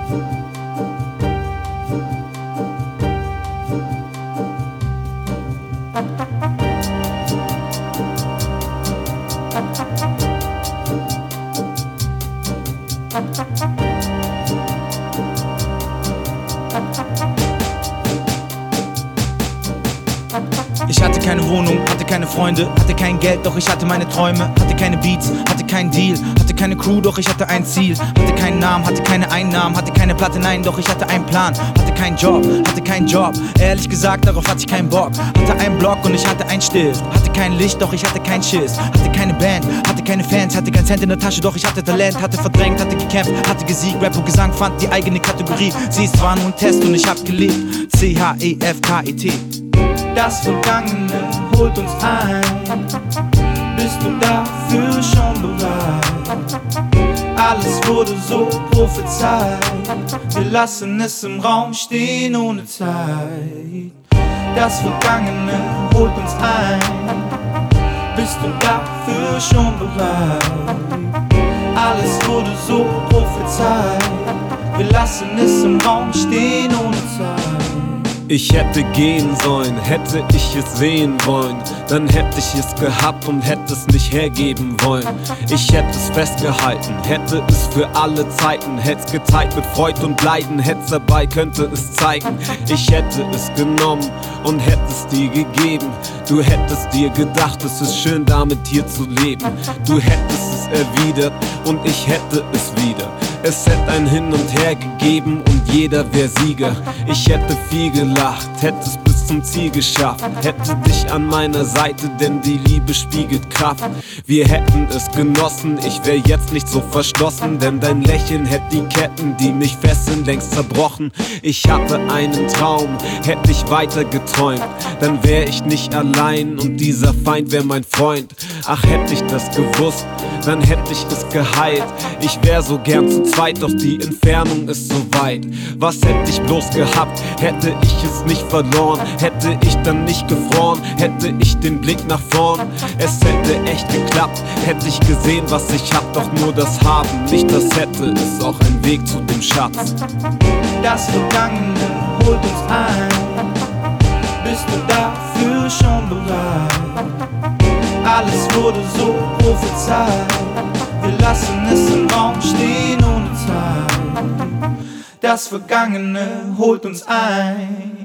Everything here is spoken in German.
Ich hatte keine Wohnung, hatte keine Freunde, hatte kein Geld, doch ich hatte meine Träume. Hatte keine Beats, hatte keinen Deal, hatte keine Crew, doch ich hatte ein Ziel. Hatte keinen Namen, hatte keine Einnahmen, hatte keine Platte, nein, doch ich hatte einen Plan. Hatte keinen Job, ehrlich gesagt, darauf hatte ich keinen Bock. Hatte einen Block und ich hatte einen Stift. Hatte kein Licht, doch ich hatte keinen Schiss. Hatte keine Band, hatte keine Fans, hatte keinen Cent in der Tasche, doch ich hatte Talent. Hatte verdrängt, hatte gekämpft, hatte gesiegt. Rap und Gesang fand die eigene Kategorie. Sie ist zwar nur ein Test und ich hab geliebt. C-H-E-F-K-E-T. Das Vergangene holt uns ein. Bist du dafür schon bereit? Alles wurde so prophezeit. Wir lassen es im Raum stehen ohne Zeit. Das Vergangene holt uns ein. Bist du dafür schon bereit? Alles wurde so prophezeit. Wir lassen es im Raum stehen ohne Zeit. Ich hätte gehen sollen, hätte ich es sehen wollen, dann hätte ich es gehabt und hätte es nicht hergeben wollen. Ich hätte es festgehalten, hätte es für alle Zeiten, hätte es geteilt mit Freud und Leiden, hätte es dabei, könnte es zeigen. Ich hätte es genommen und hätte es dir gegeben. Du hättest dir gedacht, es ist schön damit hier zu leben. Du hättest es erwidert und ich hätte es wieder. Es hätte ein Hin und Her gegeben und jeder wär Sieger. Ich hätte viel gelacht, hätte es bis zum Ziel geschafft. Hätte dich an meiner Seite, denn die Liebe spiegelt Kraft. Wir hätten es genossen, ich wär jetzt nicht so verschlossen, denn dein Lächeln hätte die Ketten, die mich fesseln, längst zerbrochen. Ich hatte einen Traum, hätte ich weiter geträumt, dann wär ich nicht allein und dieser Feind wär mein Freund. Ach, hätte ich das gewusst, dann hätte ich es geheilt. Ich wär so gern zu zweit, doch die Entfernung ist so weit. Was hätte ich bloß gehabt, hätte ich es nicht verloren? Hätte ich dann nicht gefroren, hätte ich den Blick nach vorn? Es hätte echt geklappt, hätte ich gesehen, was ich hab. Doch nur das Haben, nicht das Hätte, ist auch ein Weg zu dem Schatz. Das Vergangene holt uns ein. Bist du dafür schon bereit? Alles wurde so prophezeit. Wir lassen es im Raum stehen ohne Zeit. Das Vergangene holt uns ein.